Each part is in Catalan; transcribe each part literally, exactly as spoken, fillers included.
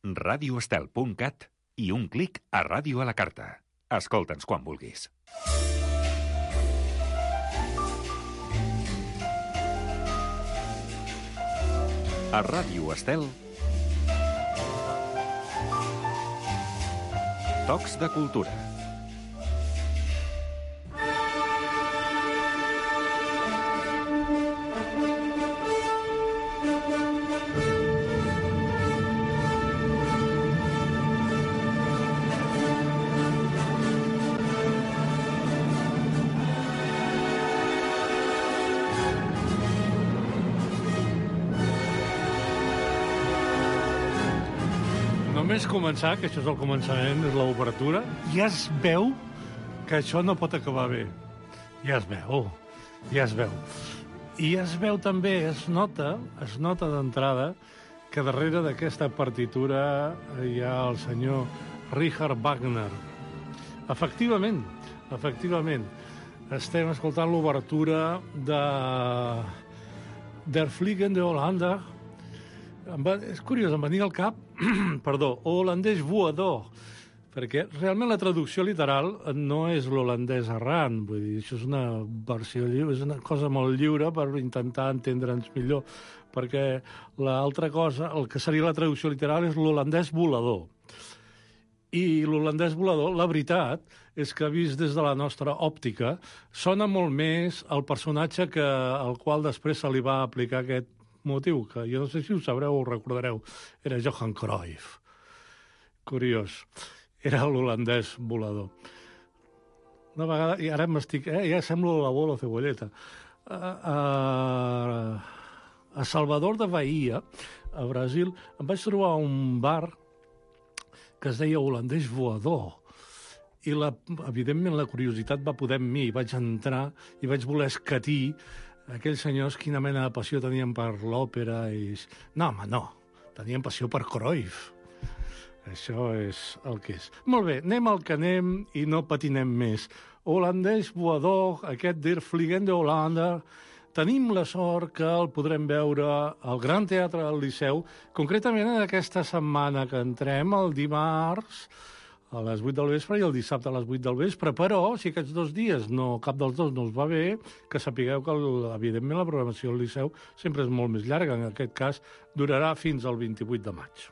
radio estel punt cat i un clic a Ràdio a la Carta. Escolta'ns quan vulguis. A Ràdio Estel, Tocs de Cultura. Només començar, que això és el començament, és l'obertura, ja es veu que això no pot acabar bé. Ja es veu, ja es veu. I ja es veu també, es nota, es nota d'entrada, que darrere d'aquesta partitura hi ha el senyor Richard Wagner. Efectivament, efectivament, estem escoltant l'obertura de Der Fliegende Hollander. Em va, és curiós, em venia al cap, perdó, holandès voador, perquè realment la traducció literal no és l'holandès errant, vull dir, això és una versió lliure, és una cosa molt lliure per intentar entendre'ns millor, perquè l'altra cosa, el que seria la traducció literal és l'holandès volador. I l'holandès volador, la veritat, és que vist des de la nostra òptica, sona molt més el personatge que, al qual després se li va aplicar aquest motiu, que jo no sé si ho sabreu o ho recordareu, era Johan Cruyff. Curiós. Era l'holandès volador. Una vegada, i ara m'estic... Eh, ja semblo la bola o cebolleta. A, a, a Salvador de Bahia, a Brasil, em vaig trobar un bar que es deia holandès voador. I, la, evidentment, la curiositat va poder amb mi. Vaig entrar i vaig voler escatir aquells senyors, quina mena de passió tenien per l'òpera i... No, home, no. Tenien passió per Cruyff. Això és el que és. Molt bé, anem al que anem i no patinem més. Holandès voador, aquest Der Fliegende Hollander, tenim la sort que el podrem veure al Gran Teatre del Liceu, concretament en aquesta setmana que entrem, el dimarts, a les vuit del vespre i el dissabte a les vuit del vespre, però si aquests dos dies no, cap dels dos no us va bé, que sapigueu que, evidentment, la programació del Liceu sempre és molt més llarga. En aquest cas, durarà fins al vint-i-vuit de maig.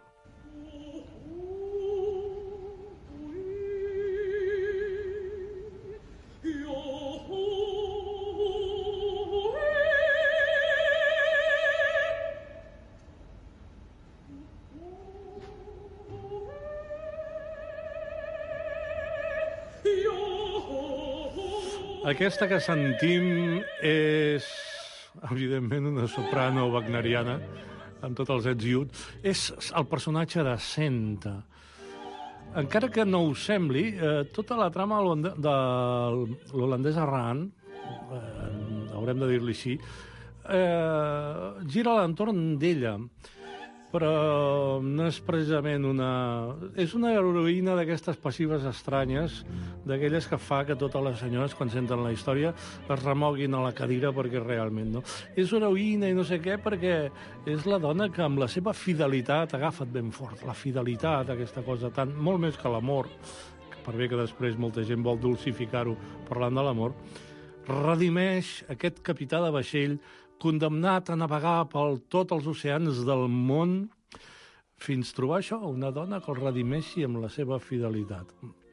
Aquesta que sentim és, evidentment, una soprano wagneriana, amb tots els ets i uts. És el personatge de Senta. Encara que no us sembli, eh, tota la trama de l'holandès errant, eh, haurem de dir-li així, eh, gira a l'entorn d'ella. Però no és precisament una... És una heroïna d'aquestes passives estranyes, d'aquelles que fa que totes les senyores, quan senten la història, es remoguin a la cadira perquè realment no. És heroïna i no sé què perquè és la dona que amb la seva fidelitat, agafa't ben fort, la fidelitat, aquesta cosa tan... molt més que l'amor, per bé que després molta gent vol dulcificar-ho parlant de l'amor, redimeix aquest capità de vaixell condemnat a navegar per tots els oceans del món fins trobar això, una dona que el redimeixi amb la seva fidelitat.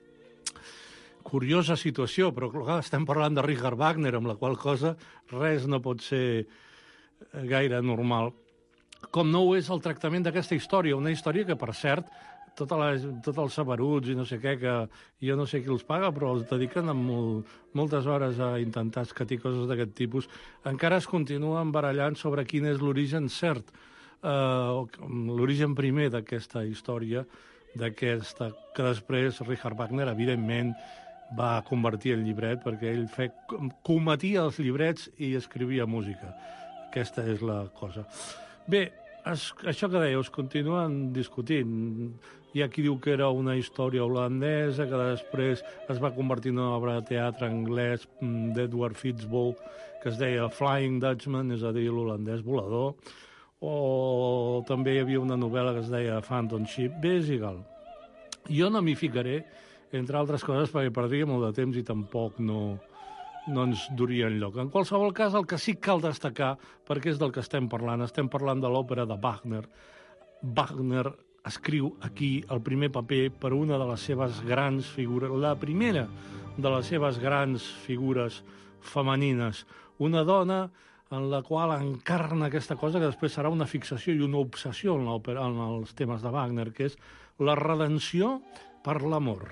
Curiosa situació, però clar, estem parlant de Richard Wagner, amb la qual cosa res no pot ser gaire normal. Com no ho és el tractament d'aquesta història, una història que, per cert, tots tot els saberuts i no sé què, que jo no sé qui els paga, però els dediquen amb molt, moltes hores a intentar escatir coses d'aquest tipus, encara es continuen barallant sobre quin és l'origen cert, eh, l'origen primer d'aquesta història, d'aquesta que després Richard Wagner, evidentment, va convertir en llibret, perquè ell fe, cometia els llibrets i escrivia música. Aquesta és la cosa. Bé, es, això que dèieu, es continuen discutint. Hi ha qui diu que era una història holandesa, que després es va convertir en una obra de teatre anglès d'Edward Fitzbowl, que es deia Flying Dutchman, és a dir, l'holandès volador, o també hi havia una novel·la que es deia Phantom Ship. Bé, és igual. Jo no m'hi ficaré, entre altres coses, perquè perdria molt de temps i tampoc no, no ens duria enlloc. En qualsevol cas, el que sí que cal destacar, perquè és del que estem parlant, estem parlant de l'òpera de Wagner. Wagner escriu aquí el primer paper per una de les seves grans figures, la primera de les seves grans figures femenines, una dona en la qual encarna aquesta cosa que després serà una fixació i una obsessió en, en els temes de Wagner, que és la redenció per l'amor.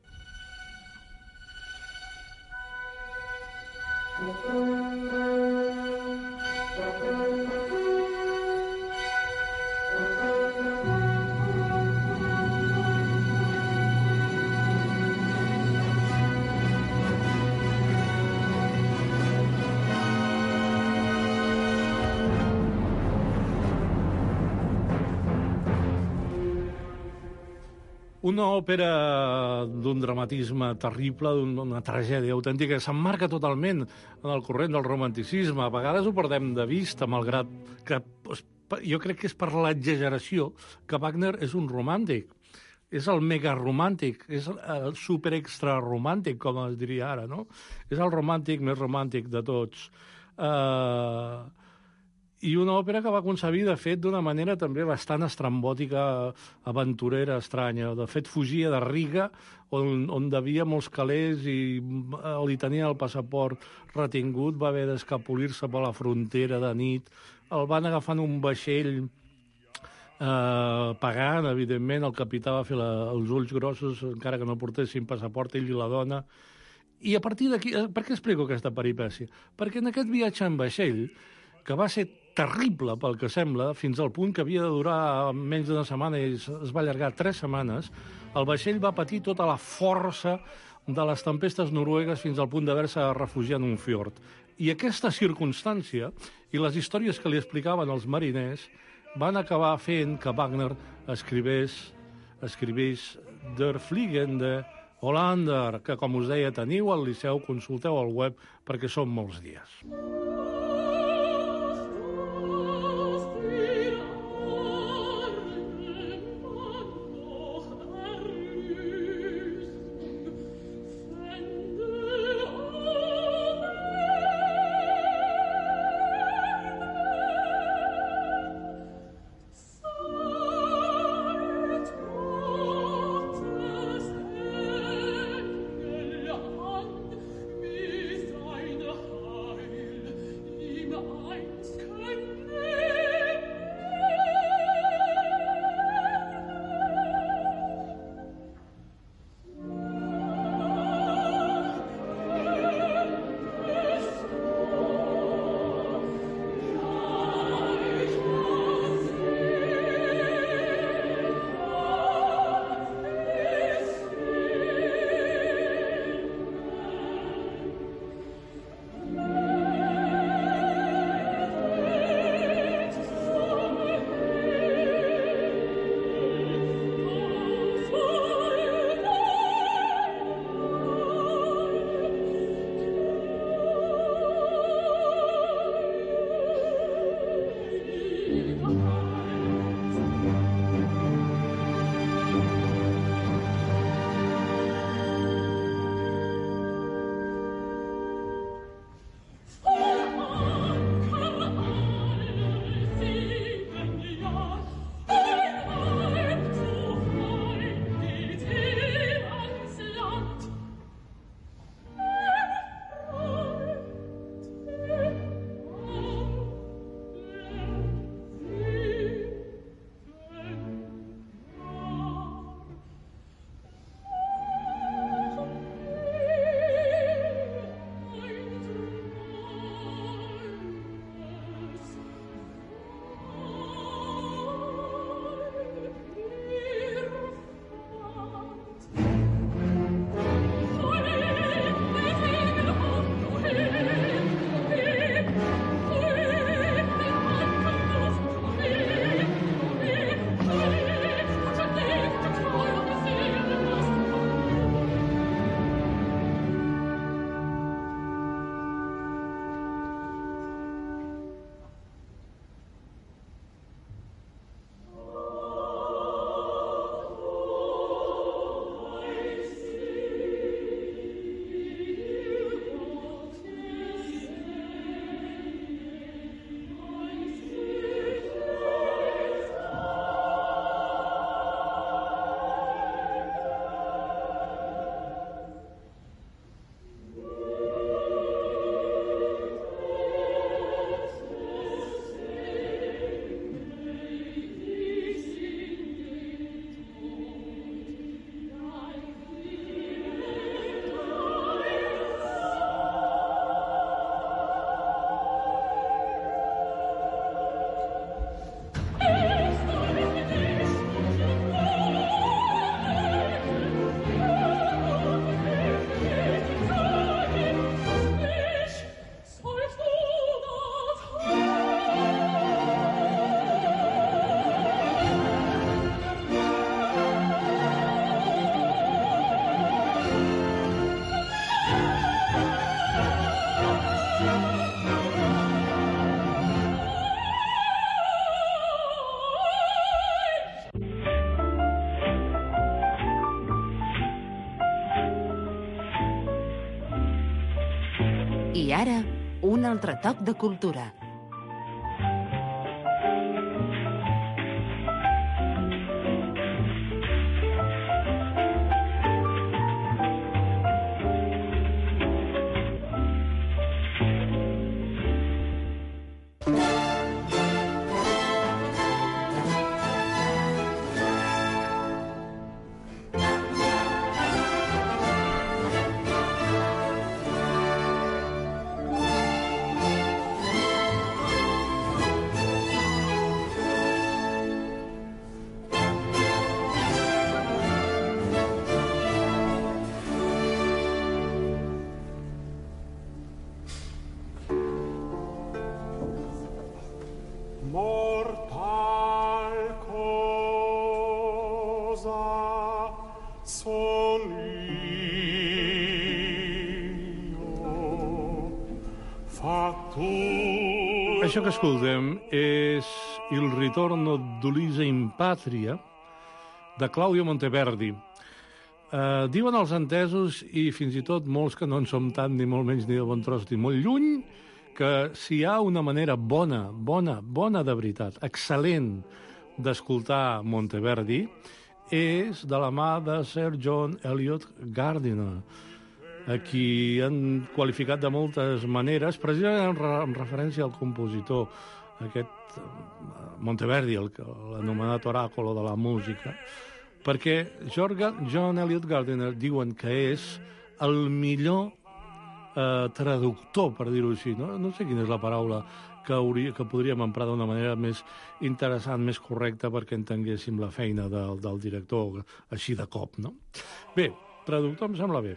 Una òpera d'un dramatisme terrible, d'una tragèdia autèntica, que s'emmarca totalment en el corrent del romanticisme. A vegades ho perdem de vista, malgrat que jo crec que és per l'exageració que Wagner és un romàntic. És el mega romàntic, és el super extra romàntic, com es diria ara, no? És el romàntic més romàntic de tots. Uh, I una òpera que va concebir, de fet, d'una manera també bastant estrambòtica, aventurera, estranya. De fet, fugia de Riga, on, on devia molts calés i li tenia el passaport retingut, va haver d'escapolir-se per la frontera de nit, el van agafar en un vaixell eh, pagant, evidentment, el capità va fer la, els ulls grossos, encara que no portessin passaport, ell i la dona. I a partir d'aquí, per què explico aquesta peripècia? Perquè en aquest viatge en vaixell, que va ser terrible pel que sembla, fins al punt que havia de durar menys d'una setmana i es va allargar tres setmanes, el vaixell va patir tota la força de les tempestes noruegues fins al punt d'haver-se refugiat en un fiord. I aquesta circumstància i les històries que li explicaven els mariners van acabar fent que Wagner escrivés, escrivís Der Fliegende Holländer, que, com us deia, teniu al Liceu, consulteu al web, perquè són molts dies. I ara, un altre toc de cultura. Això que escoltem és Il ritorno d'Ulisse in Patria, de Claudio Monteverdi. Eh, diuen els entesos, i fins i tot molts que no en som tant, ni molt menys ni de bon tros, ni molt lluny, que si hi ha una manera bona, bona, bona de veritat, excel·lent d'escoltar Monteverdi, és de la mà de Sir John Eliot Gardiner, a qui han qualificat de moltes maneres, precisament en referència al compositor, aquest Monteverdi, l'anomenat oràculo de la música, perquè John Eliot Gardiner diuen que és el millor eh, traductor, per dir-ho així. No? no sé quina és la paraula que, hauria, que podríem emprar d'una manera més interessant, més correcta, perquè entenguéssim la feina del, del director així de cop. No? Bé, traductor em sembla bé.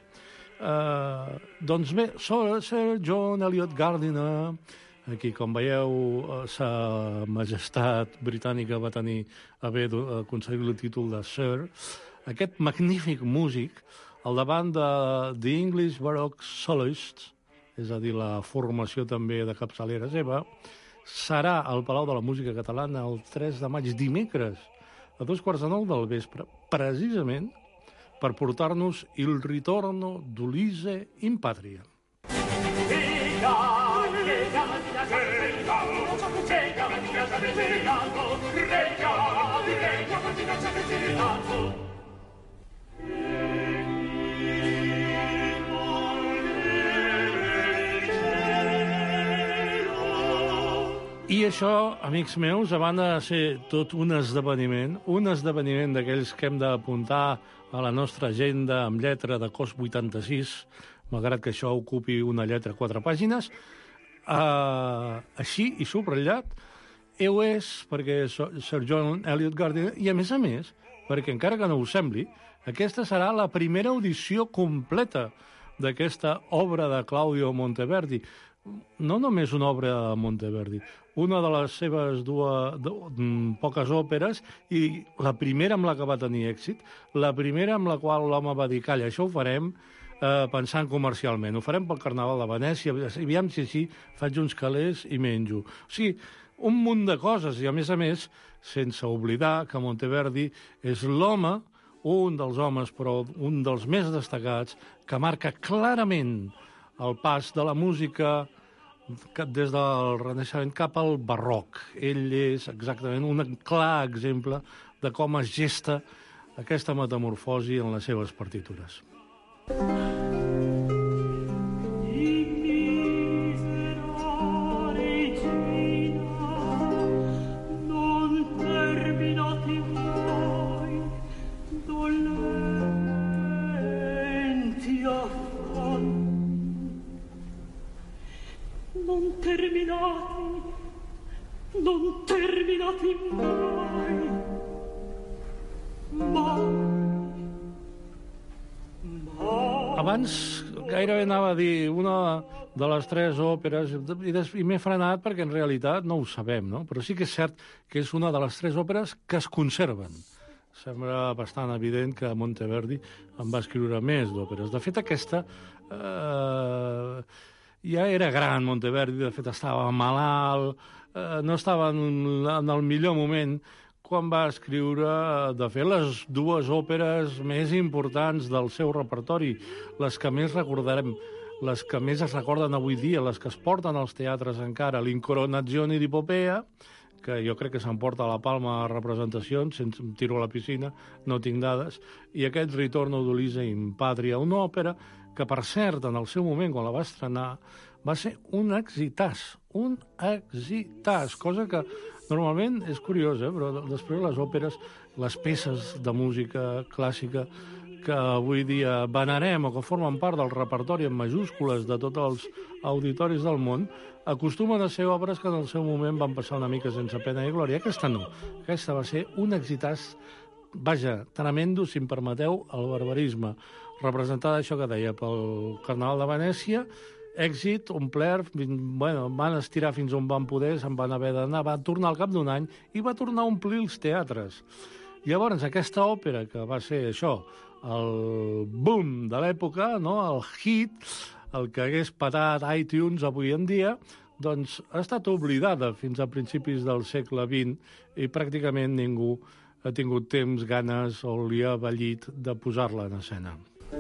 Uh, doncs bé, Sir John Eliot Gardiner, aquí, com veieu, sa majestat britànica va tenir a bé aconseguir el títol de Sir, aquest magnífic músic, al davant de The English Baroque Soloists, és a dir, la formació també de capçalera seva, serà al Palau de la Música Catalana el tres de maig, dimecres, a dos quarts de nou del vespre, precisament per portar-nos Il ritorno d'Ulisse in Patria. I això, amics meus, a banda de ser tot un esdeveniment, un esdeveniment d'aquells que hem d'apuntar a la nostra agenda amb lletra de cos vuitanta-sis, malgrat que això ocupi una lletra quatre pàgines, eh, així i subratllat, heu és perquè Sir John Eliot Gardiner, i a més a més, perquè encara que no us sembli, aquesta serà la primera audició completa d'aquesta obra de Claudio Monteverdi. No només una obra de Monteverdi, una de les seves dues, de, poques òperes, i la primera amb la que va tenir èxit, la primera amb la qual l'home va dir, calla, això ho farem eh, pensant comercialment, ho farem pel Carnaval de Venècia, aviam si així faig uns calés i menjo. O sigui, un munt de coses, i a més a més, sense oblidar que Monteverdi és l'home, un dels homes, però un dels més destacats, que marca clarament el pas de la música des del Renaixement cap al barroc. Ell és exactament un clar exemple de com es gesta aquesta metamorfosi en les seves partitures. Non terminati, non terminati mai, mai, mai. Abans gairebé anava a dir una de les tres òperes, i, i m'he frenat perquè en realitat no ho sabem, no? Però sí que és cert que és una de les tres òperes que es conserven. Sembla bastant evident que Monteverdi en va escriure més d'òperes. De fet, aquesta... Eh, ja era gran, Monteverdi, de fet estava malalt, eh, no estava en, en el millor moment quan va escriure, de fet, les dues òperes més importants del seu repertori, les que més recordarem. les que més es recorden avui dia, les que es porten als teatres encara, l'Incoronazione di Popea, que jo crec que s'emporta la palma a representacions, sense em tiro a la piscina, no tinc dades, i aquest Ritorno d'Ulisse in Patria, una òpera que, per cert, en el seu moment, quan la va estrenar, va ser un exitàs, un exitàs, cosa que normalment és curiosa, però després les òperes, les peces de música clàssica que avui dia venerem o que formen part del repertori en majúscules de tots els auditoris del món, acostumen a ser obres que en el seu moment van passar una mica sense pena i glòria. Aquesta no. Aquesta va ser un exitàs, vaja, tremendo, si em permeteu, el barbarisme. Representada, això que deia, pel Carnaval de Venècia, èxit, omplert, bueno, van estirar fins on van poder, se'n van haver d'anar, va tornar al cap d'un any i va tornar a omplir els teatres. Llavors, aquesta òpera, que va ser això, el boom de l'època, no? El hit, el que hagués patat iTunes avui en dia, doncs ha estat oblidada fins a principis del segle vint i pràcticament ningú ha tingut temps, ganes o li ha vallit de posar-la en escena.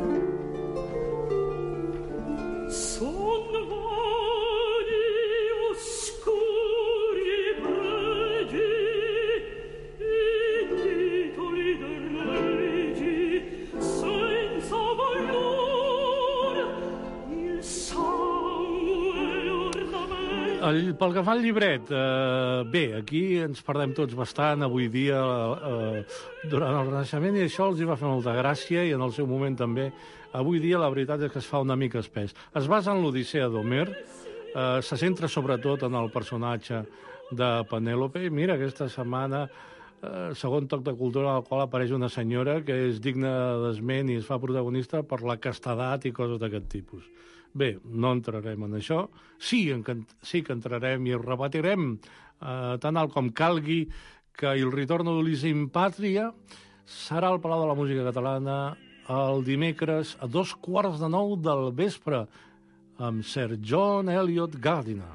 El, pel que fa al llibret, eh, bé, aquí ens perdem tots bastant avui dia eh, durant el Renaixement i això els hi va fer molta gràcia i en el seu moment també. Avui dia la veritat és que es fa una mica espès. Es basa en l'Odissea d'Homer, eh, se centra sobretot en el personatge de Penèlope. Mira, aquesta setmana, eh, segon toc de cultura al qual apareix una senyora que és digna d'esment i es fa protagonista per la castedat i coses d'aquest tipus. Bé, no entrarem en això. Sí, en, sí que entrarem i ho repetirem eh, tan alt com calgui que el Ritorno d'Ulisse in Patria serà al Palau de la Música Catalana el dimecres a dos quarts de nou del vespre amb Sir John Eliot Gardiner.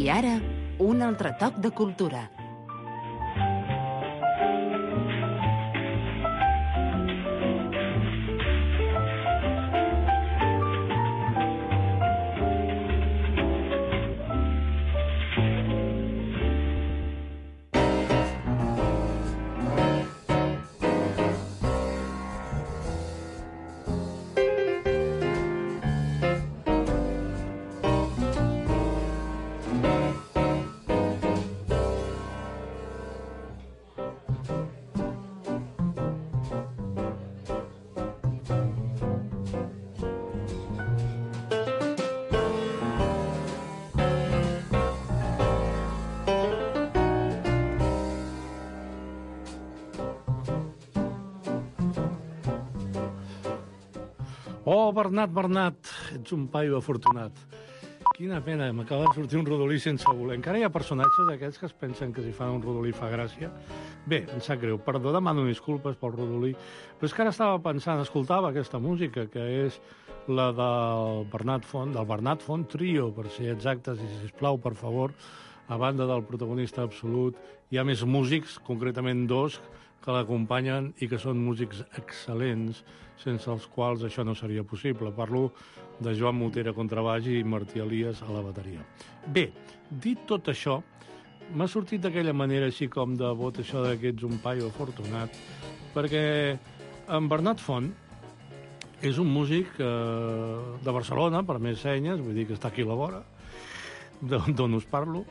ara, un altre toc de cultura. Oh, Bernat, Bernat, ets un paio afortunat. Quina pena, m'acaba de sortir un rodolí sense voler. Encara hi ha personatges d'aquests que es pensen que si fan un rodolí fa gràcia. Bé, em sap greu, perdó, demano disculpes pel rodolí, però és que ara estava pensant, escoltava aquesta música, que és la del Bernat Font, del Bernat Font Trio, per ser exactes, i sisplau, per favor, a banda del protagonista absolut, hi ha més músics, concretament dos, que l'acompanyen i que són músics excel·lents, sense els quals això no seria possible. Parlo de Joan Motera a contrabaix i Martí Elias a la bateria. Bé, dit tot això, m'ha sortit d'aquella manera així com de vot això que ets un paio afortunat, perquè en Bernat Font és un músic eh, de Barcelona, per més senyes, vull dir que està aquí a la vora, d'on us parlo,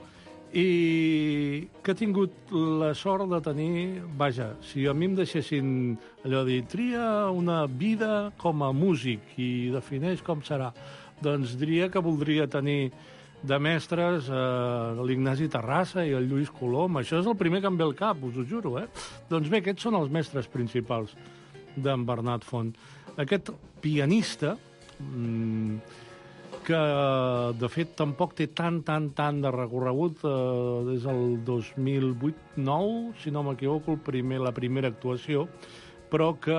i que ha tingut la sort de tenir... Vaja, si a mi em deixessin allò de dir, tria una vida com a músic i defineix com serà, doncs diria que voldria tenir de mestres eh, l'Ignasi Terrassa i el Lluís Colom. Això és el primer que em ve al cap, us ho juro, eh? Doncs bé, aquests són els mestres principals d'en Bernat Font. Aquest pianista... Mmm, que, de fet, tampoc té tant, tant, tant de recorregut eh, des del dos mil vuit nou, si no m'equivoco, el primer, la primera actuació, però que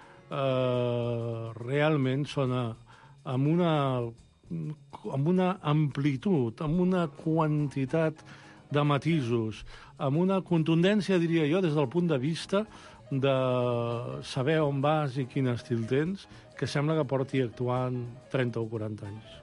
eh, realment sona amb una, amb una amplitud, amb una quantitat de matisos, amb una contundència, diria jo, des del punt de vista de saber on vas i quin estil tens, que sembla que porti actuant trenta o quaranta anys.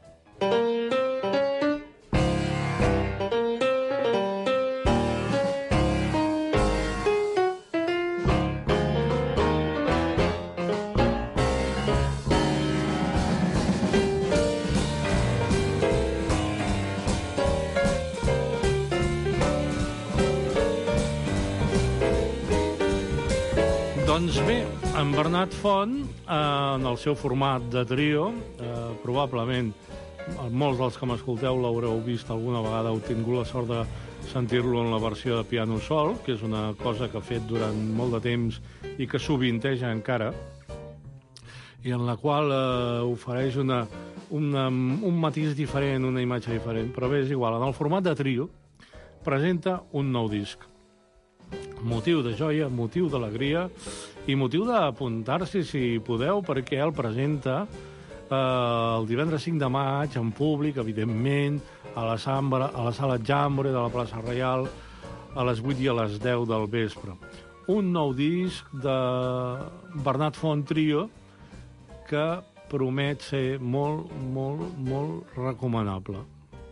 Doncs bé, en Bernat Font, eh, en el seu format de trio, eh, probablement molts dels que m'escolteu l'haureu vist alguna vegada, heu tingut la sort de sentir-lo en la versió de piano sol, que és una cosa que ha fet durant molt de temps i que sovinteja encara, i en la qual eh, ofereix una, una, un matís diferent, una imatge diferent, però bé, és igual. En el format de trio presenta un nou disc. Motiu de joia, motiu d'alegria i motiu d'apuntar-s'hi, si podeu, perquè el presenta eh, el divendres cinc de maig en públic, evidentment, a la, Sambra, a la sala Jambore de la plaça Reial a les vuit i a les deu del vespre. Un nou disc de Bernat Font Trio que promet ser molt, molt, molt recomanable.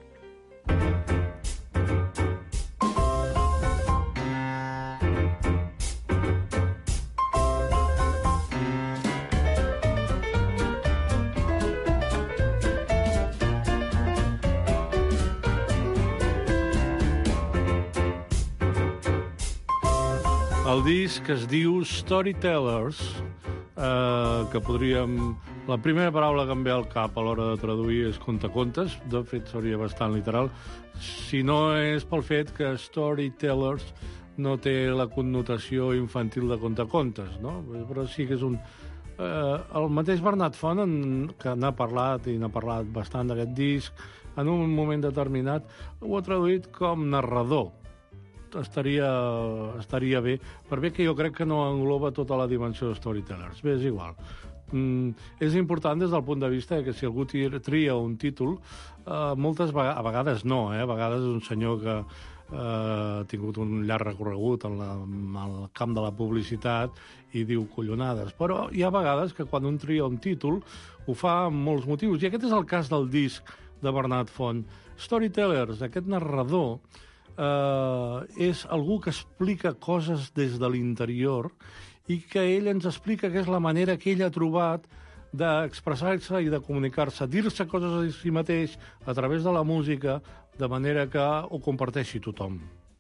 El disc es diu Storytellers, eh, que podríem... La primera paraula que em ve al cap a l'hora de traduir és contacontes, de fet seria bastant literal, si no és pel fet que Storytellers no té la connotació infantil de contacontes, no? Però sí que és un... Eh, el mateix Bernat Font, en, que n'ha parlat, i n'ha parlat bastant d'aquest disc, en un moment determinat ho ha traduït com narrador. Estaria, estaria bé, per bé que jo crec que no engloba tota la dimensió de Storytellers. Bé, és igual. Mm, és important des del punt de vista que si algú tria un títol, eh, moltes vegades, a vegades no, eh? A vegades és un senyor que eh, ha tingut un llarg recorregut en, la, en el camp de la publicitat i diu collonades. Però hi ha vegades que quan un tria un títol ho fa amb molts motius. I aquest és el cas del disc de Bernat Font. Storytellers, aquest narrador, eh, és algú que explica coses des de l'interior i que ell ens explica que és la manera que ell ha trobat d'expressar-se i de comunicar-se, dir-se coses a si mateix a través de la música, de manera que ho comparteixi tothom.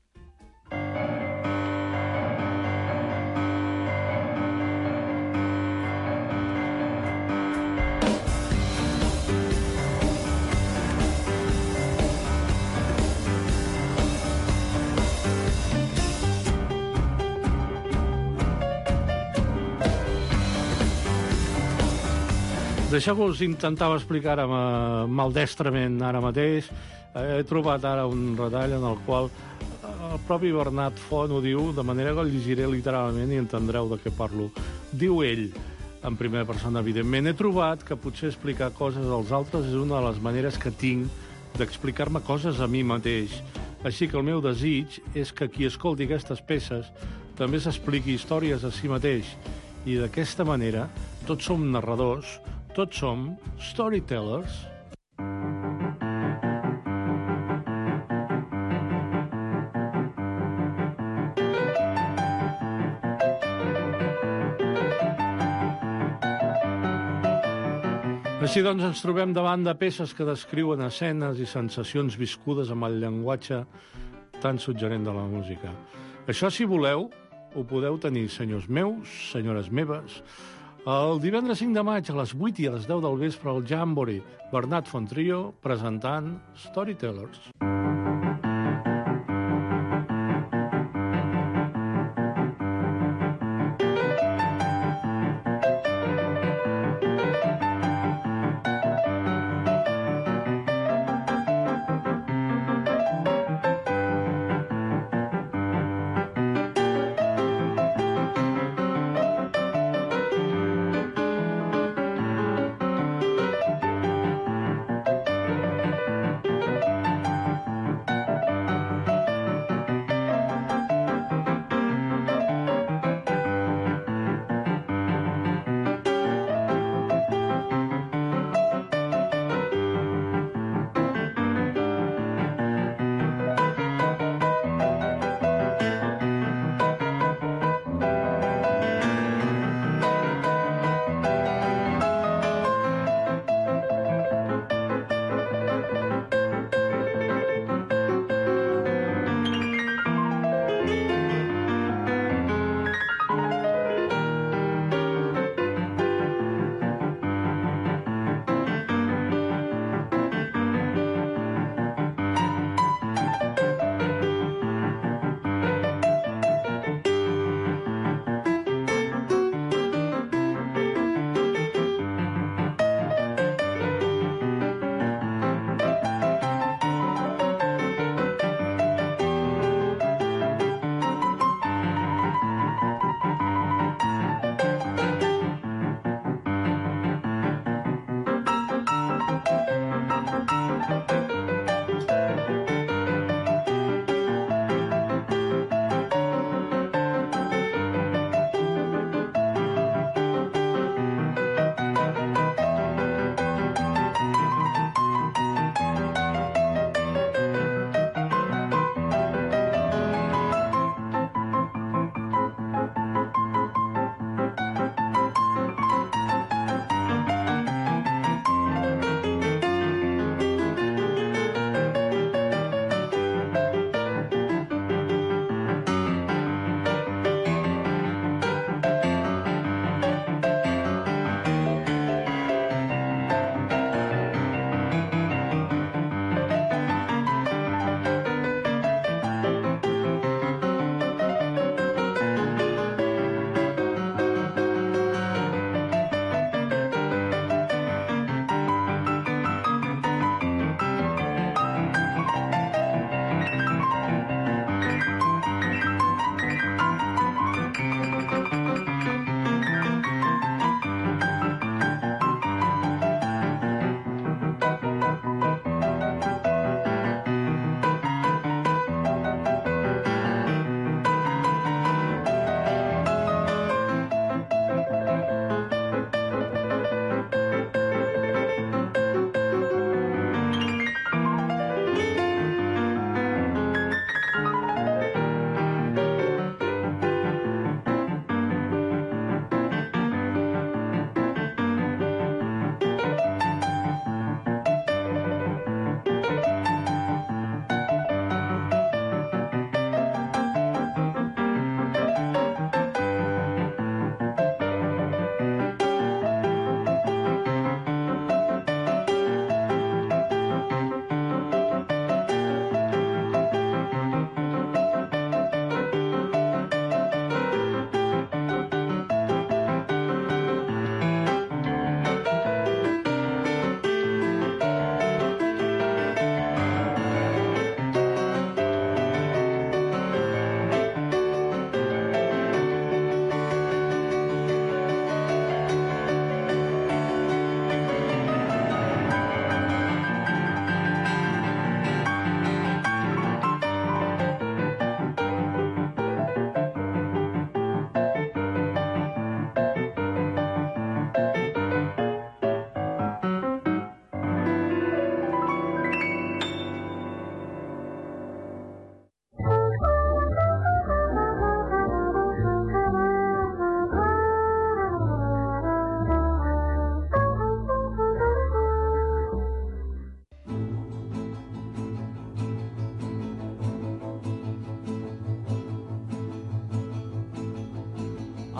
Deixeu-vos, intentava explicar maldestrament ara mateix. He trobat ara un retall en el qual el propi Bernat Font ho diu, de manera que el llegiré literalment i entendreu de què parlo. Diu ell, en primera persona, evidentment, he trobat que potser explicar coses als altres és una de les maneres que tinc d'explicar-me coses a mi mateix. Així que el meu desig és que qui escolti aquestes peces també s'expliqui històries a si mateix. I d'aquesta manera, tots som narradors, tots som storytellers. Així doncs, ens trobem davant de peces que descriuen escenes i sensacions viscudes amb el llenguatge tan suggerent de la música. Això, si voleu, ho podeu tenir, senyors meus, senyores meves, el divendres cinc de maig a les vuit i a les deu del vespre al Jamboree, Bernat Font Trio presentant Storytellers.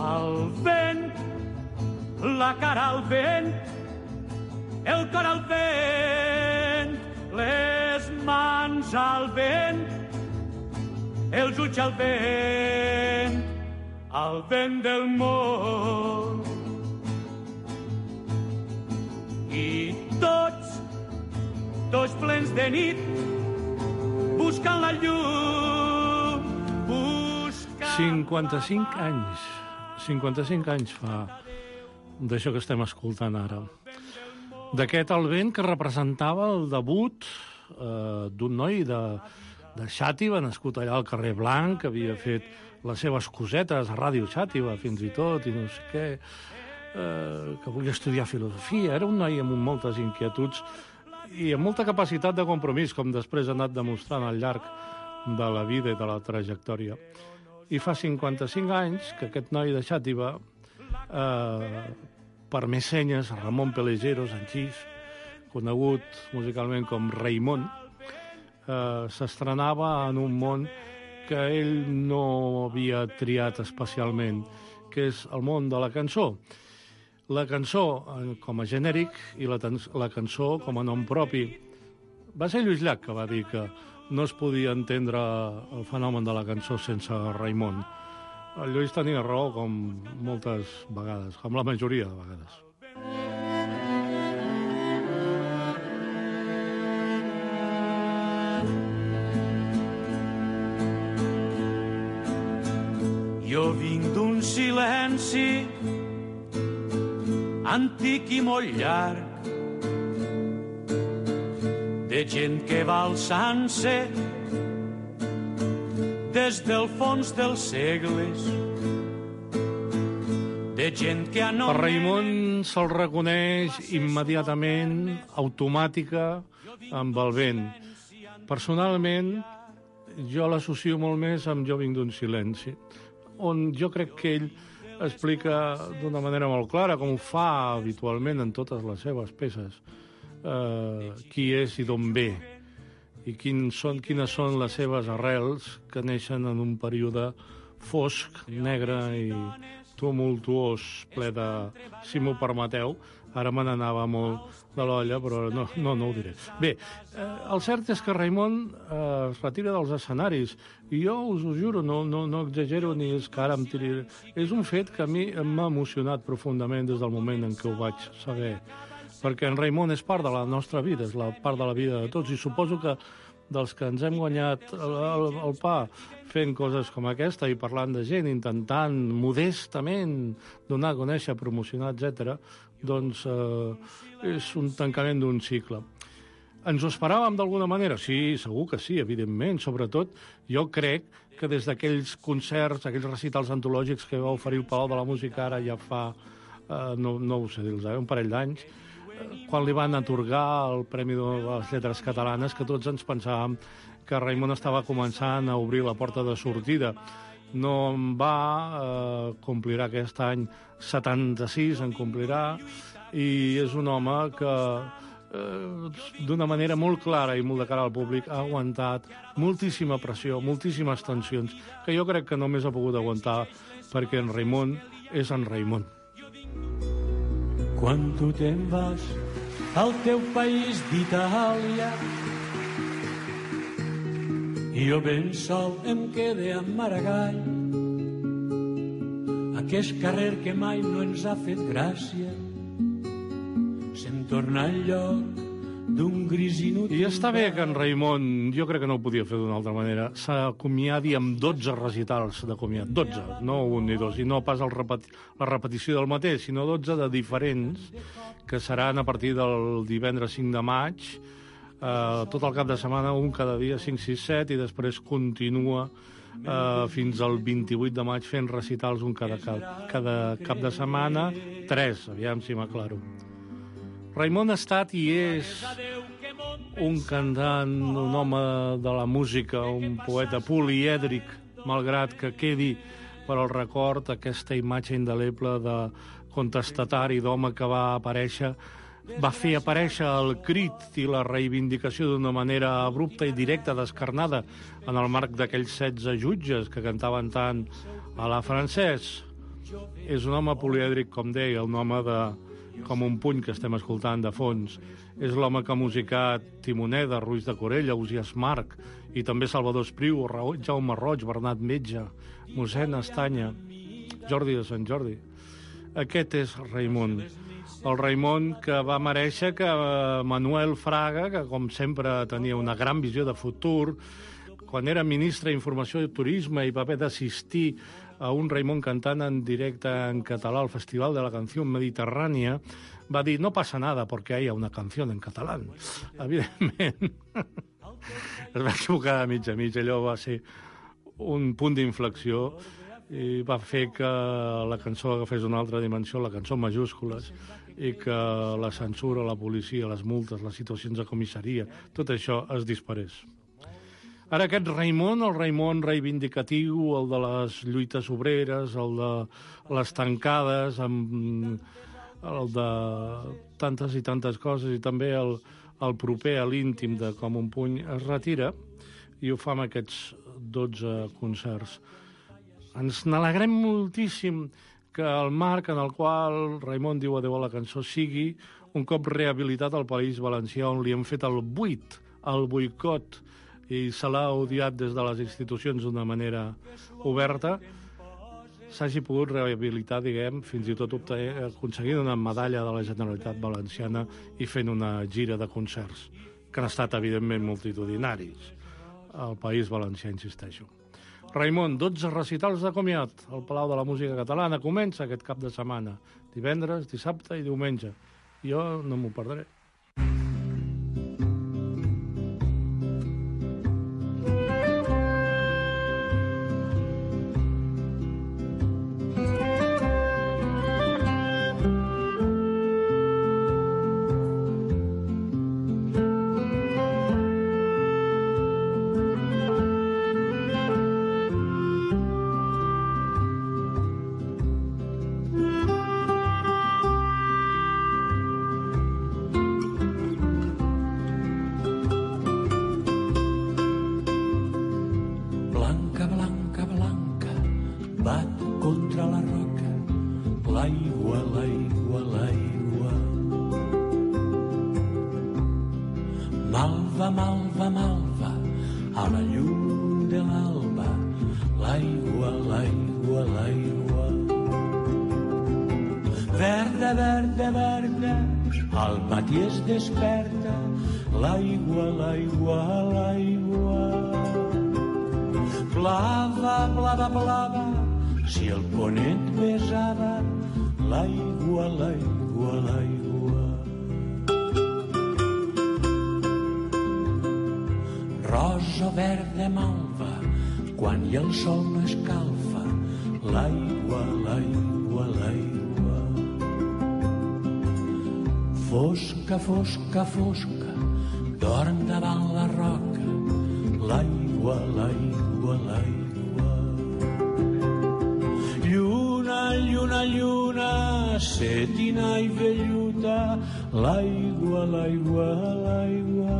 al vent, la cara al vent, el cor al vent, les mans al vent, els ulls al vent, al vent del món. I tots, tots plens de nit, buscant la llum, buscant... cinquanta-cinc anys, cinquanta-cinc anys fa d'això que estem escoltant ara. D'aquest El vent que representava el debut eh, d'un noi de, de Xàtiva, nascut allà al carrer Blanc, que havia fet les seves cosetes a Ràdio Xàtiva, fins i tot, i no sé què, eh, que volia estudiar filosofia. Era un noi amb moltes inquietuds i amb molta capacitat de compromís, com després ha anat demostrant al llarg de la vida i de la trajectòria. I fa cinquanta-cinc anys que aquest noi de Xàtiva, eh, per més senyes, Ramon Pelejero Sanchís, conegut musicalment com Raimon, eh, s'estrenava en un món que ell no havia triat especialment, que és el món de la cançó. La cançó com a genèric i la, la cançó com a nom propi. Va ser Lluís Llach que va dir que no es podia entendre el fenomen de la cançó sense Raimon. El Lluís tenia raó com moltes vegades, com la majoria de vegades. Jo vinc d'un silenci antic i molt llarg, de gent que va alçant-se des del fons dels segles, de gent que anomena... Per Raimon se'l reconeix immediatament, automàtica, amb el vent. Personalment, jo l'associo molt més amb Jo vinc d'un silenci, on jo crec que ell explica d'una manera molt clara, com ho fa habitualment en totes les seves peces, eh, qui és i d'on ve, i quin són, quines són les seves arrels que neixen en un període fosc, negre i tumultuós, ple de, si m'ho permeteu, ara me n'anava molt de l'olla, però no, no, no ho diré. Bé, eh, el cert és que Raimon eh, es retira dels escenaris, i jo us ho juro, no, no, no exagero ni és que ara em tiri... És un fet que a mi m'ha emocionat profundament des del moment en què ho vaig saber, perquè en Raimon és part de la nostra vida, és la part de la vida de tots, i suposo que dels que ens hem guanyat el, el, el pa fent coses com aquesta i parlant de gent, intentant modestament donar a conèixer, promocionar, etcètera, doncs eh, és un tancament d'un cicle. Ens ho esperàvem d'alguna manera? Sí, segur que sí, evidentment. Sobretot, jo crec que des d'aquells concerts, aquells recitals antològics que va oferir el Palau de la Música ara ja fa, eh, no, no ho sé dir-los, eh, un parell d'anys, quan li van atorgar el Premi de les Lletres Catalanes, que tots ens pensàvem que Raimon estava començant a obrir la porta de sortida. No en va, eh, complirà aquest any setanta-sis, en complirà, i és un home que eh, d'una manera molt clara i molt de cara al públic ha aguantat moltíssima pressió, moltíssimes tensions, que jo crec que només ha pogut aguantar perquè en Raimon és en Raimon. Quan tu te'n vas al teu país d'Itàlia i jo ben sol em quede a Maragall, aquest carrer que mai no ens ha fet gràcia, se'm torna al lloc d'un gris inútil... I està bé que en Raimon, jo crec que no ho podia fer d'una altra manera, s'acomiadi amb dotze recitals de comiat, dotze, no un ni dos, i no pas el repeti la repetició del mateix, sinó dotze de diferents, que seran a partir del divendres cinc de maig, eh, tot el cap de setmana, un cada dia, cinc, sis, set, i després continua eh, fins al vint-i-vuit de maig fent recitals un cada, cada cap de setmana, tres, aviam si m'aclaro. Raimon ha estat i és un cantant, un home de la música, un poeta polièdric, malgrat que quedi per al record aquesta imatge indeleble de contestatari, d'home que va aparèixer, va fer aparèixer el crit i la reivindicació d'una manera abrupta i directa, descarnada, en el marc d'aquells setze jutges que cantaven tant a la francès. és un home polièdric, com deia, un home de, com un puny que estem escoltant de fons. És l'home que ha musicat Timoneda, Ruiz de Corella, Ausiàs Marc, i també Salvador Espriu, Jaume Roig, Bernat Metge, mossèn Estanya, Jordi de Sant Jordi. Aquest és Raimon. El Raimon que va mereixer que Manuel Fraga, que com sempre tenia una gran visió de futur, quan era ministre d'Informació i Turisme i va haver d'assistir a un Raimon cantant en directe en català al Festival de la Canció Mediterrània, va dir, no passa nada porque haya una canción en catalán. Evidentment, es va equivocar de mig a mig. Allò va ser un punt d'inflexió i va fer que la cançó agafés una altra dimensió, la cançó en majúscules, i que la censura, la policia, les multes, les situacions de comissaria, tot això es disparés. Ara aquest Raimon, el Raimon reivindicatiu, el de les lluites obreres, el de les tancades, amb, el de tantes i tantes coses, i també el, el proper a l'íntim de Com un puny, es retira i ho fa amb aquests dotze concerts. Ens n'alegrem moltíssim que el marc en el qual Raimon diu adeu a la cançó sigui un cop rehabilitat al País Valencià, on li han fet el buit, el boicot, i se l'ha odiat des de les institucions d'una manera oberta, s'hagi pogut rehabilitar, diguem, fins i tot aconseguint una medalla de la Generalitat Valenciana i fent una gira de concerts, que han estat, evidentment, multitudinaris. Al País Valencià, insisteixo. Raimon, dotze recitals de comiat al Palau de la Música Catalana. Comença aquest cap de setmana, divendres, dissabte i diumenge. Jo no m'ho perdré. Desperta l'aigua, l'aigua, l'aigua. Blava, blava, blava, si el ponent besava l'aigua, l'aigua, l'aigua. Rosa, verda, malva, quan i el sol no escalfa l'aigua, l'aigua, l'aigua. Fosca, fosca, fosca, dorm davant la roca, l'aigua, l'aigua, l'aigua. Lluna, lluna, lluna, setina i velluta, l'aigua, l'aigua, l'aigua.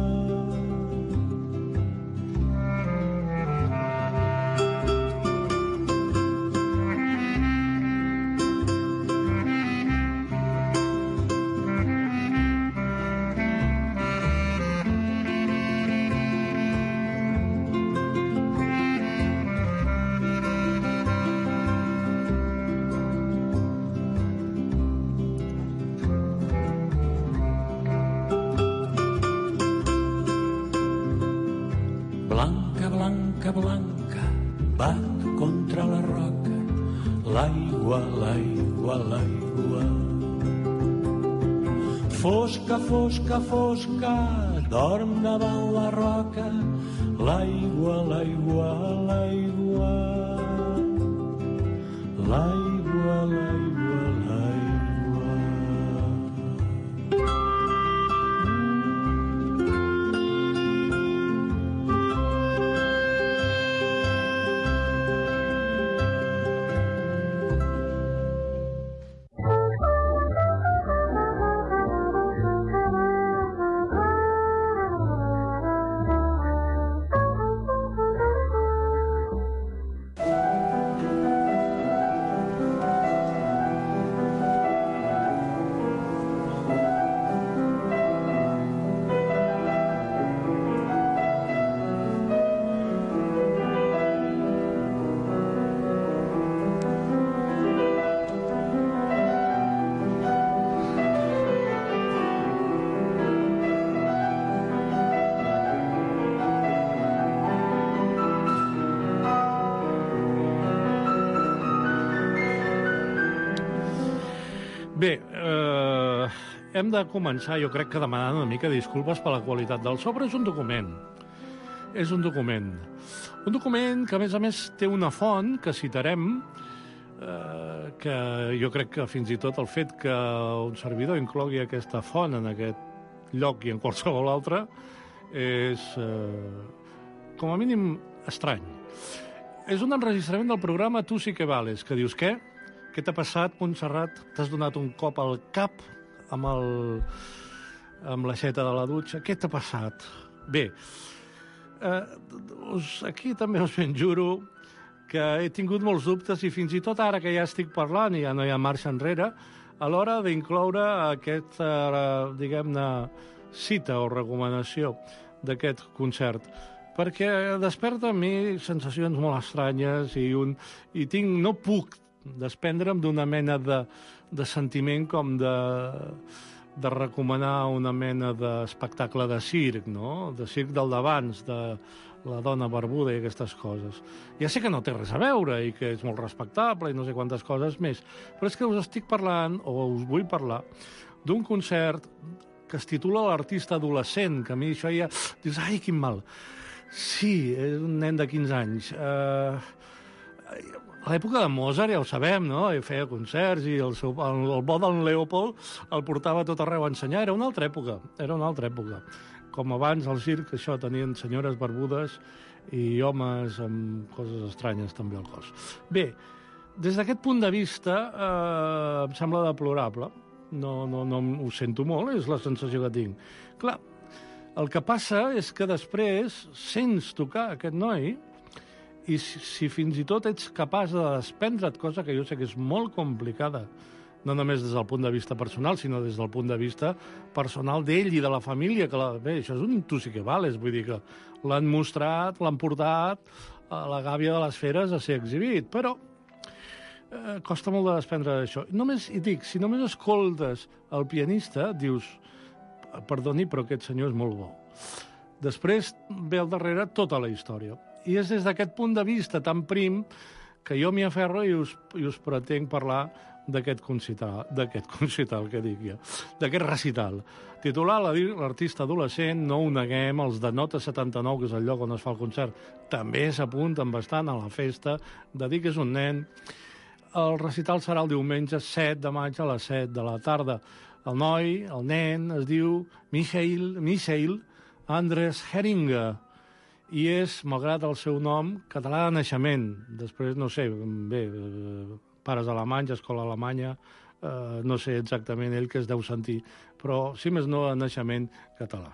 Blanca, blanca, bat contra la roca, l'aigua, l'aigua, l'aigua. Fosca, fosca, fosca, dorm davant la roca, l'aigua, l'aigua, l'aigua. L'aigua, l'aigua, l'aigua. Bé, eh, hem de començar, jo crec que demanant una mica disculpes per la qualitat del so, però és un document. És un document. Un document que, a més a més, té una font que citarem, eh, que jo crec que fins i tot el fet que un servidor inclogui aquesta font en aquest lloc i en qualsevol altre és, eh, com a mínim, estrany. És un enregistrament del programa Tu sí que vales, que dius, què? Què t'ha passat, Montserrat? T'has donat un cop al cap amb, el, amb l'aixeta de la dutxa? Què t'ha passat? Bé, eh, us, aquí també us ben juro que he tingut molts dubtes i fins i tot ara que ja estic parlant i ja no hi ha marxa enrere, a l'hora d'incloure aquesta, diguem-ne, cita o recomanació d'aquest concert, perquè desperta en mi sensacions molt estranyes i, un, i tinc, no puc desprendre'm d'una mena de, de sentiment com de, de recomanar una mena d'espectacle de circ, no? De circ del d'abans, de la dona barbuda i aquestes coses. Ja sé que no té res a veure i que és molt respectable i no sé quantes coses més, però és que us estic parlant, o us vull parlar, d'un concert que es titula L'artista adolescent, que a mi això ja... Dius, ai, quin mal. Sí, és un nen de quinze anys. Uh, a l'època de Mozart, ja ho sabem, no? Ell feia concerts i el, seu, el, el bo del Leopold el portava tot arreu a ensenyar. Era una altra època, era una altra època. Com abans al circ, això, tenien senyores barbudes i homes amb coses estranyes també al cos. Bé, des d'aquest punt de vista eh, em sembla deplorable. No, no, no ho sento molt, és la sensació que tinc. Clar, el que passa és que després sents tocar aquest noi i si, si fins i tot ets capaç de desprendre't, cosa que jo sé que és molt complicada, no només des del punt de vista personal, sinó des del punt de vista personal d'ell i de la família, que la, bé, això és un tu sí que vales, vull dir que l'han mostrat, l'han portat a la gàbia de les feres a ser exhibit, però eh, costa molt de desprendre d'això. Només, i dic, si només escoltes el pianista, dius, perdoni, però aquest senyor és molt bo. Després ve al darrere tota la història. I és des d'aquest punt de vista tan prim que jo m'hi aferro i us, i us pretenc parlar d'aquest concital, d'aquest concital que dic ja, d'aquest recital. Titular L'artista adolescent, no ho neguem, els de Nota setanta-nou, que és el lloc on es fa el concert, també s'apunten bastant a la festa de dir que és un nen. El recital serà el diumenge set de maig a les set de la tarda. El noi, el nen, es diu Michael, Michael Andres Heringa, i és, malgrat el seu nom, català de naixement. Després, no sé, bé, pares alemanys, escola alemanya, eh, no sé exactament ell què es deu sentir, però, si més no, de naixement català.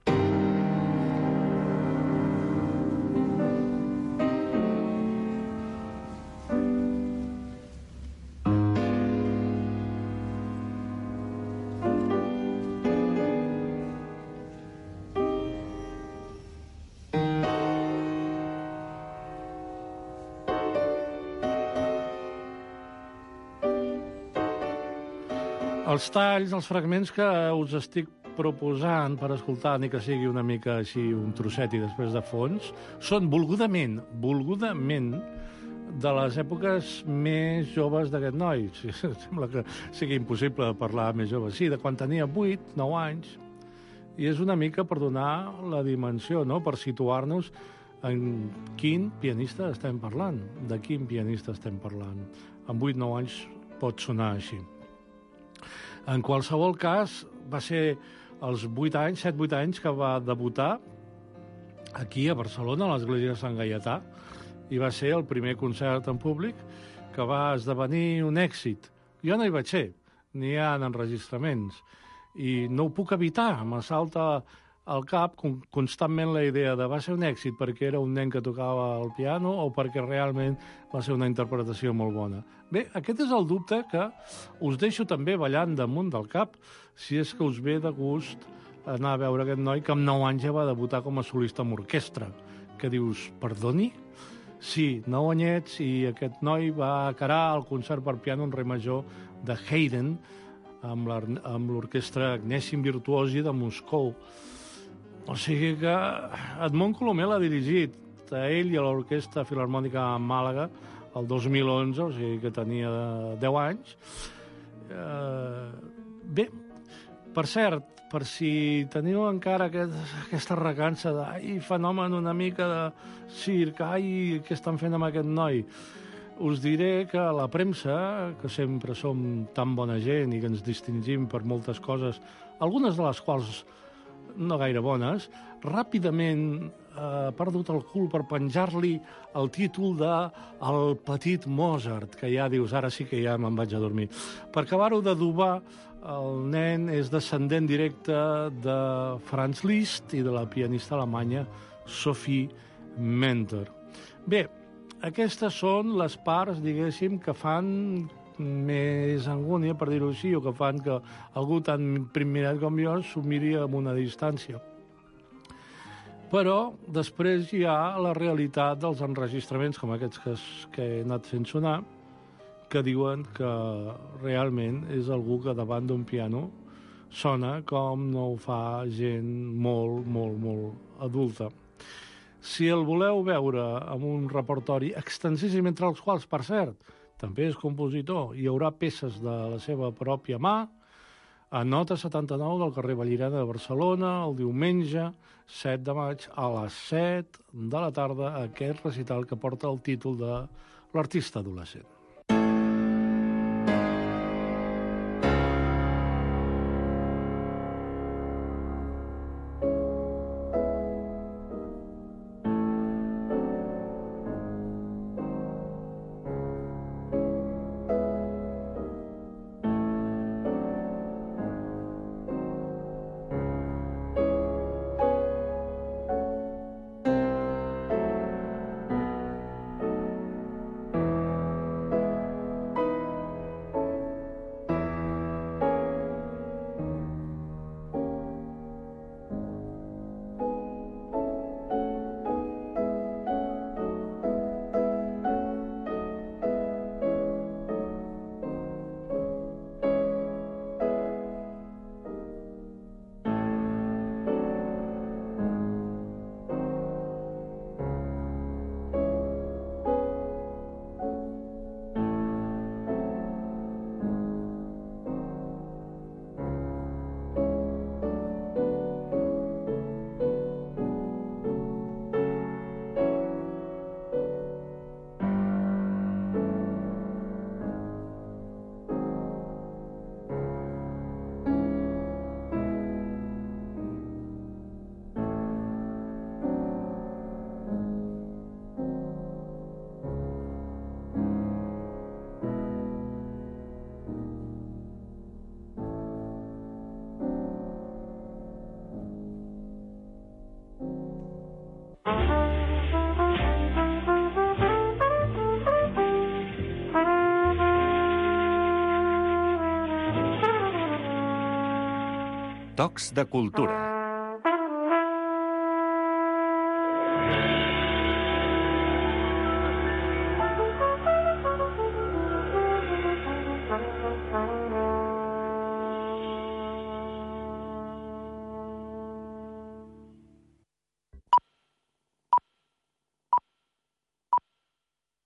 Els talls, els fragments que us estic proposant per escoltar, ni que sigui una mica així un trosset i després de fons, són volgudament, volgudament, de les èpoques més joves d'aquest noi. Sembla que sigui impossible parlar més jove. Sí, de quan tenia vuit, nou anys, i és una mica per donar la dimensió, no?, per situar-nos en quin pianista estem parlant, de quin pianista estem parlant. Amb vuit, nou anys pot sonar així. En qualsevol cas, va ser als vuit anys, set vuit anys, que va debutar aquí a Barcelona, a l'església de Sant Gaietà, i va ser el primer concert en públic que va esdevenir un èxit. Jo no hi vaig ser, ni hi ha enregistraments, i no ho puc evitar, m'assalta al cap constantment la idea de va ser un èxit perquè era un nen que tocava el piano o perquè realment va ser una interpretació molt bona. Bé, aquest és el dubte que us deixo també ballant damunt del cap si és que us ve de gust anar a veure aquest noi que amb nou anys ja va debutar com a solista amb orquestra. Que dius, perdoni? Sí, nou anyets i aquest noi va acarar el concert per piano en re major de Haydn amb l'orquestra Gnessing Virtuosi de Moscou. O sigui que Edmond Colomer l'ha dirigit a ell i a l'Orquestra Filharmònica a Màlaga el dos mil onze, o sigui que tenia deu anys. Eh, bé, per cert, per si teniu encara aquest, aquesta recança de ai, fenomen una mica de circ, ai, què estan fent amb aquest noi? Us diré que la premsa, que sempre som tan bona gent i que ens distingim per moltes coses, algunes de les quals no gaire bones, ràpidament ha eh, perdut el cul per penjar-li el títol de El petit Mozart, que ja dius, ara sí que ja me'n vaig a dormir. Per acabar-ho d'adobar, el nen és descendent directe de Franz Liszt i de la pianista alemanya Sophie Mentor. Bé, aquestes són les parts, diguéssim, que fan més angúnia, per dir-ho així, o que fan que algú tan primerat com jo s'ho miri amb una distància. Però després hi ha la realitat dels enregistraments, com aquests que, que he anat fent sonar, que diuen que realment és algú que davant d'un piano sona com no ho fa gent molt, molt, molt adulta. Si el voleu veure amb un repertori extensíssim, entre els quals, per cert, també és compositor, hi haurà peces de la seva pròpia mà, a Nota setanta-nou del carrer Vallirana de Barcelona, el diumenge set de maig a les set de la tarda, aquest recital que porta el títol de L'artista adolescent. Tocs de cultura.